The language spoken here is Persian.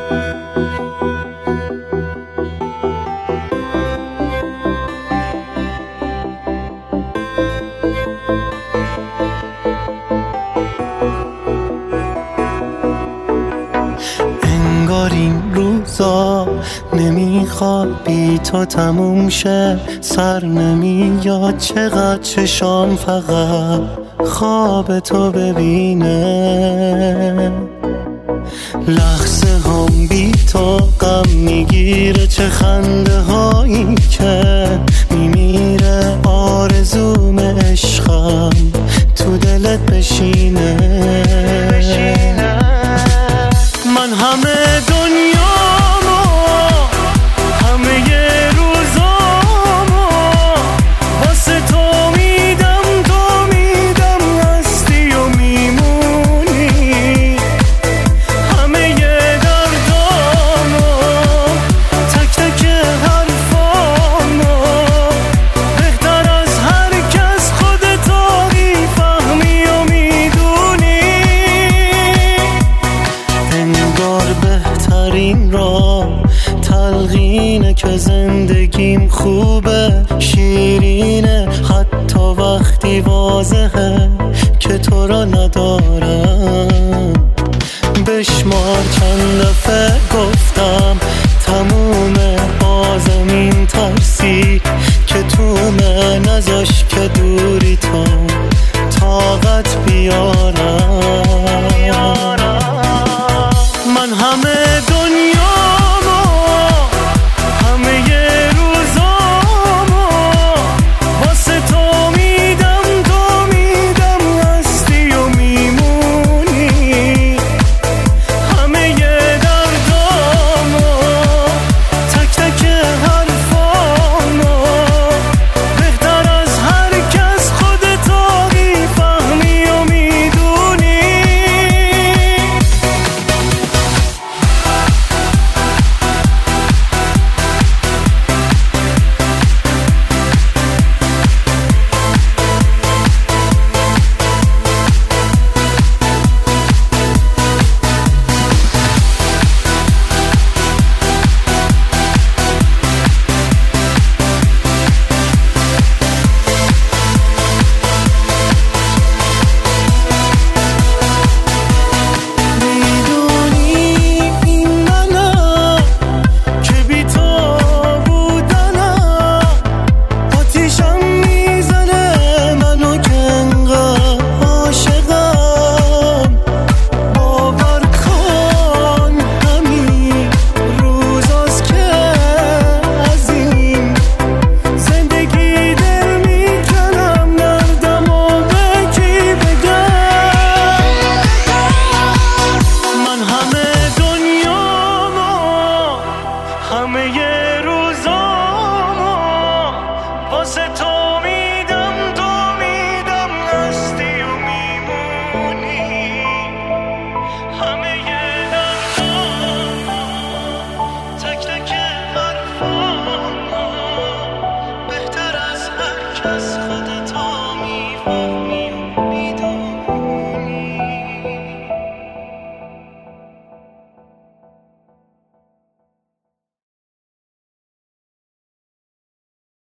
انگار این روزا نمیخواد بی تو تموم شه، سر نمیاد چقدر چشام فقط خواب تو ببینه. لحظه هم بی تو غم میگیره، چه خنده هایی که میمیره. آرزوم عشقم تو دلت بشینه. من همه دنیامو، همه روزامو واسه تو میدم، تو میدم هستی و میمونی. همه دردامو، تک تک حرفامو، بهتر از هر کس خودتو میفهمی و میدونی. انگار بهترین راه تلقینه که زندگیم خوبه، شیرینه حتی وقتی واضحه که تو را ندارم. بشمار چند دفعه گفتم تمومه، بازم این ترسی که تومه نذاش که دوری تو طاقت بیارم. من همه